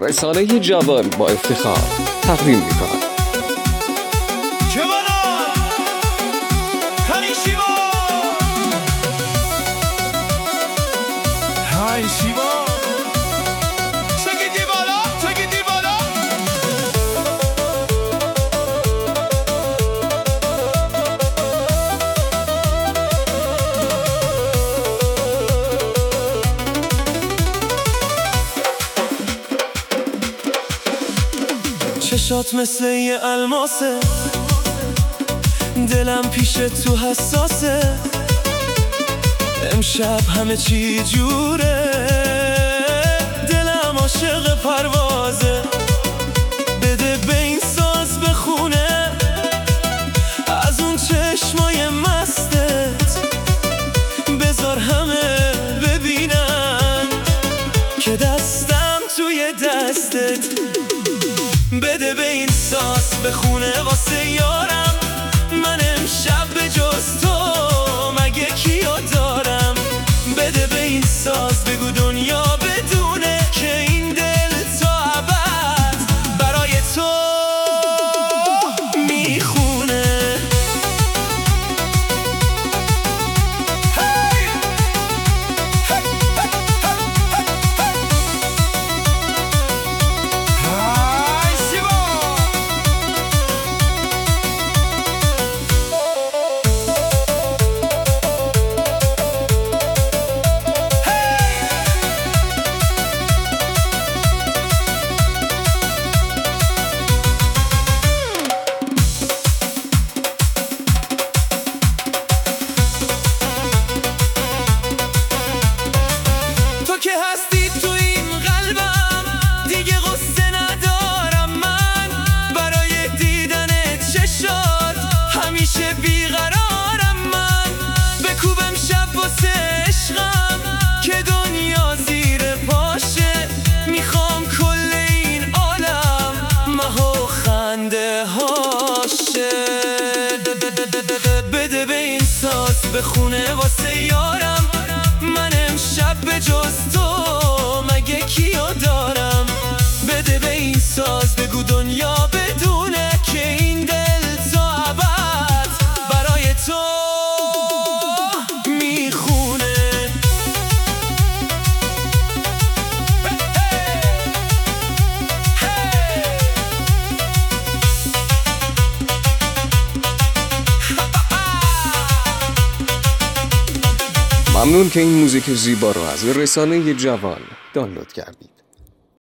رسانه جوان با افتخار تقدیم می‌کند. چشات مثل یه الماسه، دلم پیش تو حساسه، امشب همه چی جوره، دلم عاشق پروازه، بده به این ساز بخونه از اون چشمای مستت، بذار همه ببینن که دستم توی دستت، بده به این ساز بخونه واسه یارم، من امشب به جز تو مگه کیو دارم، بده به این ساز بگو دنیا بدونه که این دل تا ابد برای تو میخونه. که هستی تو این قلبم دیگه قصه ندارم، من برای دیدن چشات همیشه بیقرارم، من بکوبم شب واسه عشقم که دنیا زیر پاشه، میخوام کل این عالم مه و خنده هاشه، بده به این ساز بخونه واسه یارم، من امشب به جز تو مگه کیو دارم، بده به این ساز بگو دنیا بدونه که این دل تا ابد برای تو میخونه. ممنون که این موزیک زیبا رو از رسانه جوان دانلود کردید.